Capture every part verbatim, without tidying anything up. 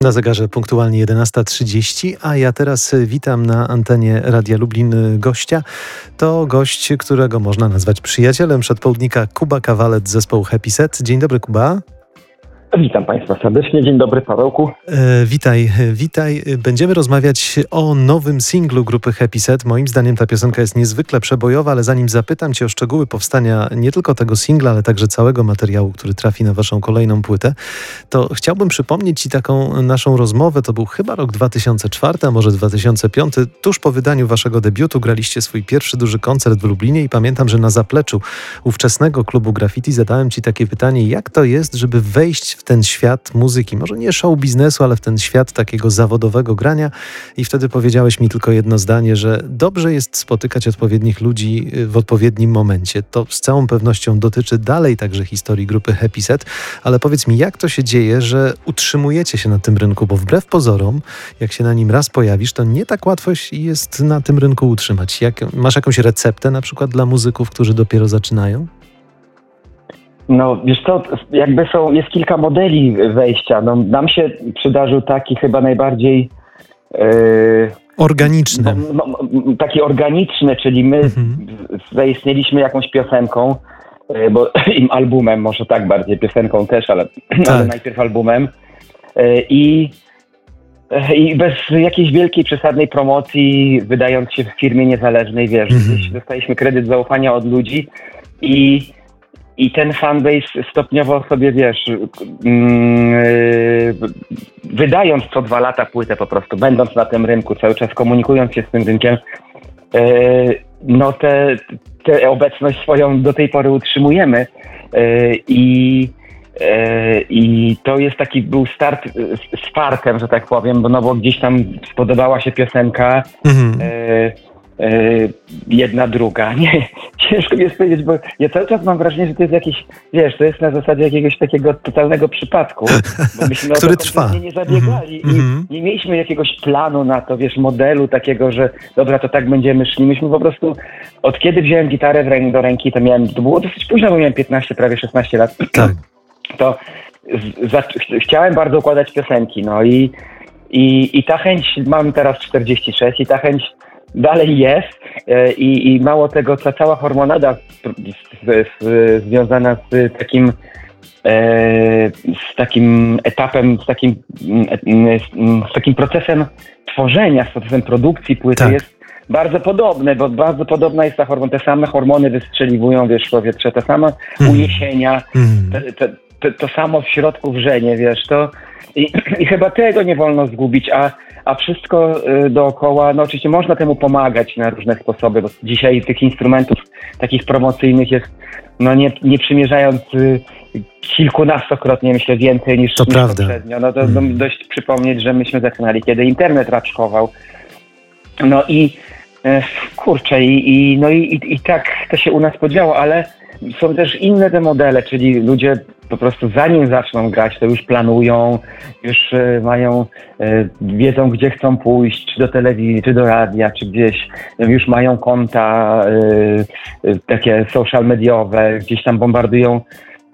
Na zegarze punktualnie jedenasta trzydzieści, a ja teraz witam na antenie Radia Lublin gościa. To gość, którego można nazwać przyjacielem przedpołudnika, Kuba Kawalec z zespołu Happy Set. Dzień dobry, Kuba. Witam Państwa serdecznie. Dzień dobry, Pawełku. E, witaj, witaj. Będziemy rozmawiać o nowym singlu grupy Happy Set. Moim zdaniem ta piosenka jest niezwykle przebojowa, ale zanim zapytam Cię o szczegóły powstania nie tylko tego singla, ale także całego materiału, który trafi na Waszą kolejną płytę, to chciałbym przypomnieć Ci taką naszą rozmowę. To był chyba rok dwa tysiące czwarty, a może dwa tysiące piąty. Tuż po wydaniu Waszego debiutu graliście swój pierwszy duży koncert w Lublinie i pamiętam, że na zapleczu ówczesnego klubu graffiti zadałem Ci takie pytanie, jak to jest, żeby wejść w ten świat muzyki, może nie show biznesu, ale w ten świat takiego zawodowego grania, i wtedy powiedziałeś mi tylko jedno zdanie, że dobrze jest spotykać odpowiednich ludzi w odpowiednim momencie. To z całą pewnością dotyczy dalej także historii grupy Happy Set, ale powiedz mi, jak to się dzieje, że utrzymujecie się na tym rynku, bo wbrew pozorom, jak się na nim raz pojawisz, to nie tak łatwo jest na tym rynku utrzymać. Jak, masz jakąś receptę na przykład dla muzyków, którzy dopiero zaczynają? No wiesz co, jakby są, jest kilka modeli wejścia. No, nam się przydarzył taki chyba najbardziej yy, organiczny. No, no, taki organiczny, czyli my mhm. zaistnieliśmy jakąś piosenką, yy, bo im albumem, może tak bardziej, piosenką też, ale, tak. ale najpierw albumem. Yy, I I bez jakiejś wielkiej, przesadnej promocji, wydając się w firmie niezależnej, wiesz, mhm. dostaliśmy kredyt zaufania od ludzi i I ten fanbase stopniowo sobie, wiesz, yy, wydając co dwa lata płytę po prostu, będąc na tym rynku, cały czas komunikując się z tym rynkiem, yy, no tę te, te obecność swoją do tej pory utrzymujemy. Yy, i, yy, I to jest taki, był start z, z fartem, że tak powiem, bo, no bo gdzieś tam spodobała się piosenka, mhm. yy, Yy, jedna, druga. Nie, ciężko mi jest powiedzieć, bo ja cały czas mam wrażenie, że to jest jakiś, wiesz, to jest na zasadzie jakiegoś takiego totalnego przypadku, bo myśmy który o to trwa. nie zabiegali mm-hmm. i nie mieliśmy jakiegoś planu na to, wiesz, modelu takiego, że dobra, to tak będziemy szli. Myśmy po prostu, od kiedy wziąłem gitarę w rę- do ręki, to miałem, to było dosyć późno, bo miałem piętnaście, prawie szesnaście lat, tak. to z, za, ch- chciałem bardzo układać piosenki, no i, i, i ta chęć, mam teraz czterdzieści sześć i ta chęć dalej jest i, i mało tego, ta cała hormonada z, z, z, związana z takim e, z takim etapem, z takim, z takim procesem tworzenia, z procesem produkcji płyty tak. jest bardzo podobne, bo bardzo podobna jest ta hormona, te same hormony wystrzeliwują, wiesz, w powietrze, te same mm. uniesienia, mm. Te, te, te, to samo w środku wrzenie, wiesz, to i, i chyba tego nie wolno zgubić, a A wszystko dookoła, no oczywiście można temu pomagać na różne sposoby, bo dzisiaj tych instrumentów takich promocyjnych jest, no nie, nie przymierzając kilkunastokrotnie, myślę, więcej niż, to niż prawda. poprzednio. No to hmm. dość przypomnieć, że myśmy zaczynali, kiedy internet raczkował. No i kurczę, i, i, no i, i, i tak to się u nas podziało, ale są też inne te modele, czyli ludzie po prostu zanim zaczną grać, to już planują, już y, mają, y, wiedzą gdzie chcą pójść, czy do telewizji, czy do radia, czy gdzieś, y, już mają konta y, y, takie social mediowe, gdzieś tam bombardują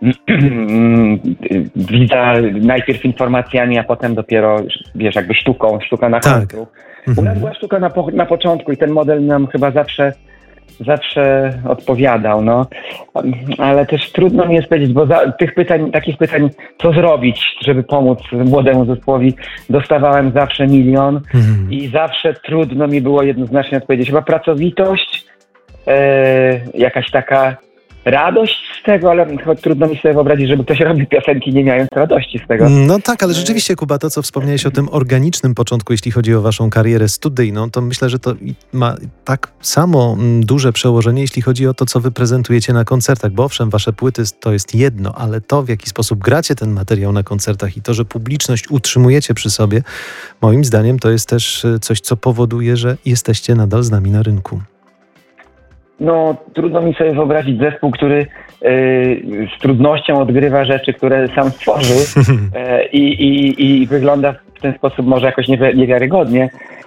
widza najpierw informacjami, a potem dopiero, wiesz, jakby sztuką, sztuka na końcu. Tak. U nas była sztuka na, po, na początku i ten model nam chyba zawsze zawsze odpowiadał, no. Ale też trudno mi jest powiedzieć, bo za, tych pytań, takich pytań, co zrobić, żeby pomóc młodemu zespołowi, dostawałem zawsze milion mhm. i zawsze trudno mi było jednoznacznie odpowiedzieć. Chyba pracowitość, e, jakaś taka radość z tego, ale trudno mi sobie wyobrazić, żeby ktoś robił piosenki nie mając radości z tego. No tak, ale rzeczywiście, Kuba, to co wspomniałeś o tym organicznym początku, jeśli chodzi o waszą karierę studyjną, to myślę, że to ma tak samo duże przełożenie, jeśli chodzi o to, co wy prezentujecie na koncertach, bo owszem, wasze płyty to jest jedno, ale to, w jaki sposób gracie ten materiał na koncertach i to, że publiczność utrzymujecie przy sobie, moim zdaniem to jest też coś, co powoduje, że jesteście nadal z nami na rynku. No, trudno mi sobie wyobrazić zespół, który yy, z trudnością odgrywa rzeczy, które sam stworzył yy, i, i, i wygląda w ten sposób może jakoś niewi- niewiarygodnie,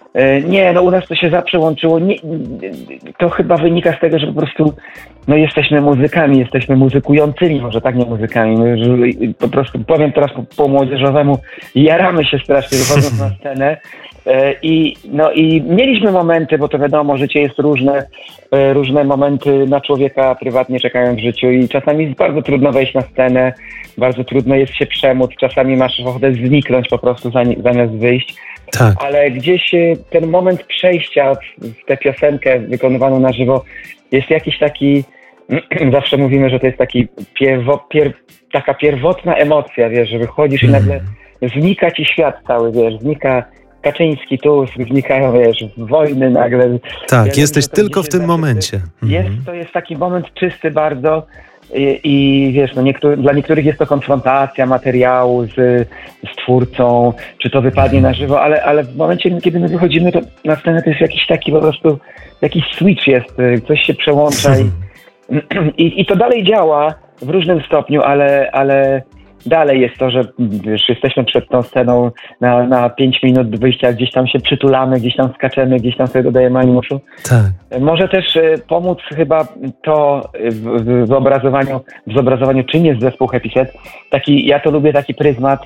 Nie, no u nas to się zawsze łączyło. Nie, to chyba wynika z tego, że po prostu no jesteśmy muzykami, jesteśmy muzykującymi, może tak nie muzykami. My, że po prostu powiem teraz po, po młodzieżowemu, jaramy się strasznie wychodząc na scenę. I, no i mieliśmy momenty, bo to wiadomo, życie jest różne, różne momenty na człowieka prywatnie czekają w życiu i czasami jest bardzo trudno wejść na scenę, bardzo trudno jest się przemóc, czasami masz ochotę zniknąć po prostu zamiast wyjść. Tak. Ale gdzieś ten moment przejścia w tę piosenkę wykonywaną na żywo jest jakiś taki, zawsze mówimy, że to jest taki pierwo, pier, taka pierwotna emocja, wiesz, że wychodzisz mm. i nagle znika ci świat cały, wiesz, znika Kaczyński, Tusk, znikają, wiesz, wojny nagle. Tak, ja jesteś wiem, tylko w tym momencie. Jest, Mhm. to jest taki moment czysty bardzo i, i wiesz, no niektóry, dla niektórych jest to konfrontacja materiału z, z twórcą, czy to wypadnie mhm. na żywo, ale, ale w momencie, kiedy my wychodzimy to na scenę, to jest jakiś taki po prostu, jakiś switch jest, coś się przełącza i, i, i to dalej działa w różnym stopniu, ale, ale dalej jest to, że wiesz, jesteśmy przed tą sceną na, na pięć minut do wyjścia, gdzieś tam się przytulamy, gdzieś tam skaczemy, gdzieś tam sobie dodajemy animuszu. Tak. Może też y, pomóc chyba to w, w, zobrazowaniu, w zobrazowaniu, czym jest zespół Happy Set. Taki, ja to lubię taki pryzmat,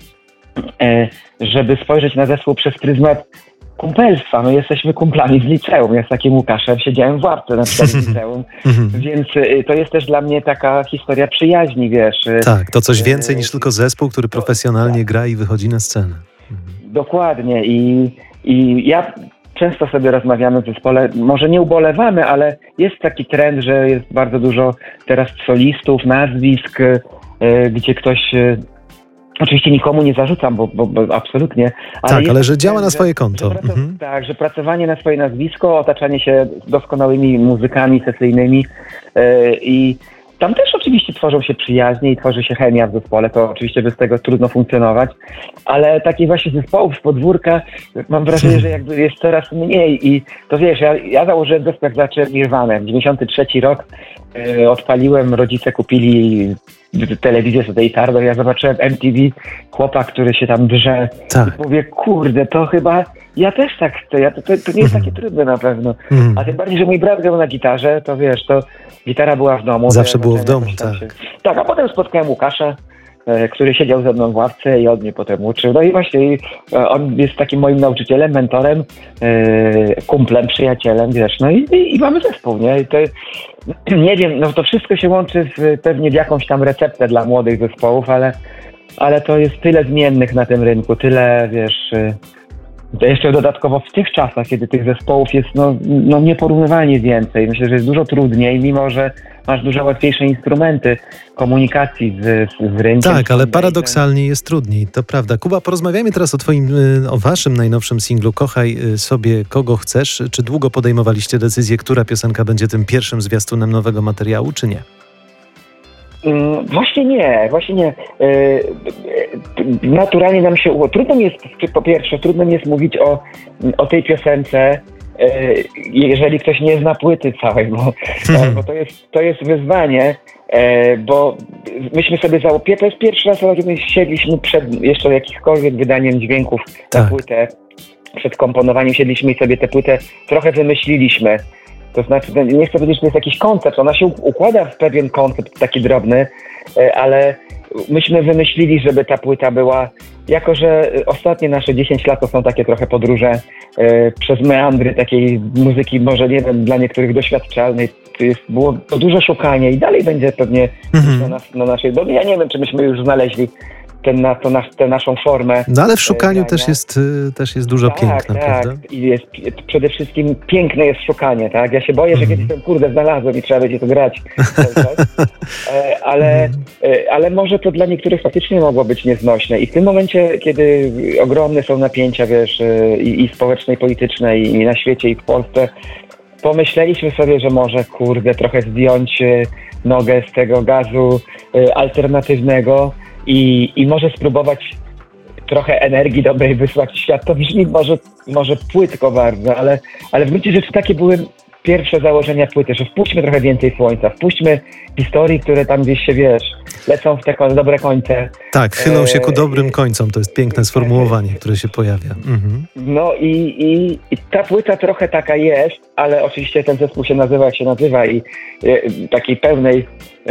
y, żeby spojrzeć na zespół przez pryzmat kumpelstwa. My jesteśmy kumplami z liceum. Ja z takim Łukaszem siedziałem w ławce na przykład w liceum, więc y, to jest też dla mnie taka historia przyjaźni, wiesz. Y, tak, to coś więcej niż tylko zespół, który profesjonalnie tak. gra i wychodzi na scenę. Dokładnie i, i ja często sobie rozmawiamy w zespole, może nie ubolewamy, ale jest taki trend, że jest bardzo dużo teraz solistów, nazwisk, y, gdzie ktoś... Y, Oczywiście nikomu nie zarzucam, bo, bo, bo absolutnie. Ale tak, ale że działa na swoje konto. Że, że praca, mhm. Tak, że pracowanie na swoje nazwisko, otaczanie się doskonałymi muzykami sesyjnymi yy, i tam też oczywiście tworzą się przyjaźnie i tworzy się chemia w zespole, to oczywiście bez tego trudno funkcjonować, ale takich właśnie zespołów z podwórka mam wrażenie, że jakby jest coraz mniej i to wiesz, ja, ja założyłem zespół jak zacząłem Nirvanę, dziewięćdziesiąty trzeci rok yy, odpaliłem, rodzice kupili telewizję z tej Tardo, ja zobaczyłem M T V, chłopak, który się tam drze tak. i mówię, kurde, to chyba ja też tak chcę, ja, to, to, to nie jest takie trudne na pewno, mm. a tym bardziej, że mój brat grał na gitarze, to wiesz, to gitara była w domu. Zawsze ja było w domu, tak. Się... Tak, a potem spotkałem Łukasza, e, który siedział ze mną w ławce i on mnie potem uczył. No i właśnie e, on jest takim moim nauczycielem, mentorem, e, kumplem, przyjacielem, wiesz, no i, i, i mamy zespół, nie? I to, nie wiem, no to wszystko się łączy w, pewnie w jakąś tam receptę dla młodych zespołów, ale, ale to jest tyle zmiennych na tym rynku, tyle, wiesz... E, To jeszcze dodatkowo w tych czasach, kiedy tych zespołów jest no, no nieporównywalnie więcej. Myślę, że jest dużo trudniej, mimo że masz dużo łatwiejsze instrumenty komunikacji z, z rynkiem. Tak, ale paradoksalnie jest trudniej, to prawda. Kuba, porozmawiajmy teraz o twoim, o waszym najnowszym singlu Kochaj sobie kogo chcesz. Czy długo podejmowaliście decyzję, która piosenka będzie tym pierwszym zwiastunem nowego materiału, czy nie? Właśnie nie, właśnie nie. Naturalnie nam się udało. Trudno mi jest, po pierwsze, trudno mi jest mówić o, o tej piosence, jeżeli ktoś nie zna płyty całej, bo, bo to, jest, to jest wyzwanie, bo myśmy sobie założyli, to jest pierwszy raz, kiedy my siedliśmy przed jeszcze jakimkolwiek wydaniem dźwięków na tak. płytę, przed komponowaniem siedliśmy i sobie tę płytę trochę wymyśliliśmy. To znaczy, nie chcę powiedzieć, że to jest jakiś koncept, ona się układa w pewien koncept taki drobny, ale myśmy wymyślili, żeby ta płyta była, jako że ostatnie nasze dziesięć lat to są takie trochę podróże e, przez meandry takiej muzyki, może nie wiem, dla niektórych doświadczalnej, to jest, było to duże szukanie i dalej będzie pewnie mm-hmm. na, nas, na naszej, bo ja nie wiem, czy myśmy już znaleźli ten, na, to nas, tę naszą formę. No ale w szukaniu e, też jest, też jest dużo tak, piękna, tak. prawda? I jest, przede wszystkim piękne jest szukanie, tak? Ja się boję, że kiedyś ten kurde znalazłem i trzeba będzie to grać. e, ale, e, ale może to dla niektórych faktycznie mogło być nieznośne. I w tym momencie, kiedy ogromne są napięcia, wiesz, i, i społeczne, i polityczne, i, i na świecie, i w Polsce, pomyśleliśmy sobie, że może kurde trochę zdjąć nogę z tego gazu alternatywnego i, i może spróbować trochę energii dobrej wysłać w świat. To brzmi może, może płytko bardzo, ale, ale w gruncie rzeczy takie były pierwsze założenia płyty, że wpuśćmy trochę więcej słońca, wpuśćmy historii, które tam gdzieś się, wiesz, lecą w te ko- dobre końce. Tak, chylą się ku E, dobrym końcom. To jest piękne sformułowanie, które się pojawia. Mhm. No i, i, i ta płyta trochę taka jest, ale oczywiście ten zespół się nazywa jak się nazywa i e, takiej pełnej,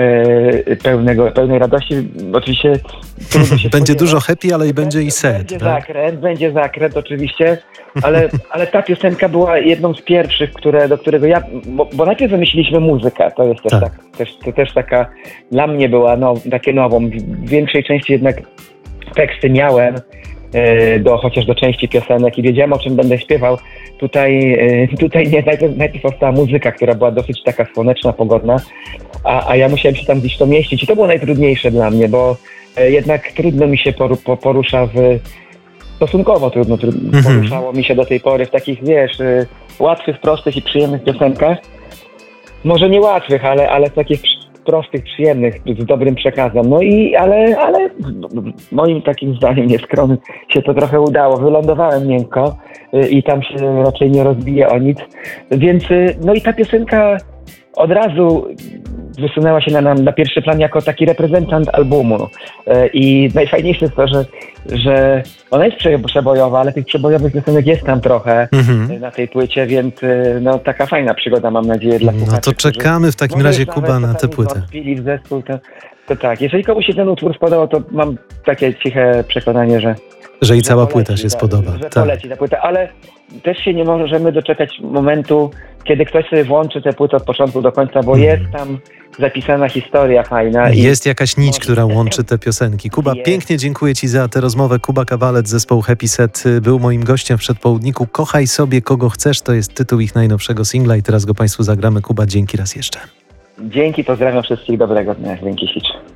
e, pełnego, pełnej radości oczywiście trudno się Będzie spodziewać. dużo happy, ale i będzie i sad. Będzie Tak? zakręt, będzie zakręt oczywiście, ale, ale ta piosenka była jedną z pierwszych, które, do którego ja, bo, bo najpierw wymyśliliśmy muzykę, to jest też, Tak. tak, też, to też taka, dla mnie była now, takie nową, w większej części jednak teksty miałem, e, do, chociaż do części piosenek i wiedziałem, o czym będę śpiewał. Tutaj, e, tutaj nie, najpierw, najpierw powstała muzyka, która była dosyć taka słoneczna, pogodna, a, a ja musiałem się tam gdzieś to mieścić i to było najtrudniejsze dla mnie, bo e, jednak trudno mi się poru, po, porusza w stosunkowo trudno, trudno Mhm. poruszało mi się do tej pory w takich, wiesz, y, łatwych, prostych i przyjemnych piosenkach. Może nie łatwych, ale, ale w takich przy- prostych, przyjemnych, z dobrym przekazem. No i, ale, ale moim takim zdaniem nieskromnym się to trochę udało. Wylądowałem miękko y, i tam się raczej nie rozbije o nic. Więc, y, no i ta piosenka od razu wysunęła się na, na, na pierwszy plan jako taki reprezentant albumu. E, I najfajniejsze jest to, że, że ona jest prze- przebojowa, ale tych przebojowych piosenek jest tam trochę Mhm. e, na tej płycie, więc e, no taka fajna przygoda, mam nadzieję, dla No słuchaczy. to czekamy w takim którzy razie, może Kuba, nawet na tę czasami płytę. wątpili w zespół, to, to tak. Jeżeli komuś się ten utwór spodobał, to mam takie ciche przekonanie, że Że i że cała poleci, płyta się tak, spodoba. Że Tak. poleci ta płyta, ale też się nie możemy doczekać momentu, kiedy ktoś sobie włączy tę płytę od początku do końca, bo Mhm. jest tam zapisana historia fajna. i Jest jakaś nić, może- która łączy te piosenki. Kuba, Jest. pięknie dziękuję Ci za tę rozmowę. Kuba Kawalec, zespołu Happy Set, był moim gościem w Przedpołudniku. Kochaj sobie kogo chcesz, to jest tytuł ich najnowszego singla i teraz go Państwu zagramy. Kuba, dzięki raz jeszcze. Dzięki, pozdrawiam wszystkich, dobrego dnia, dzięki ślicznie.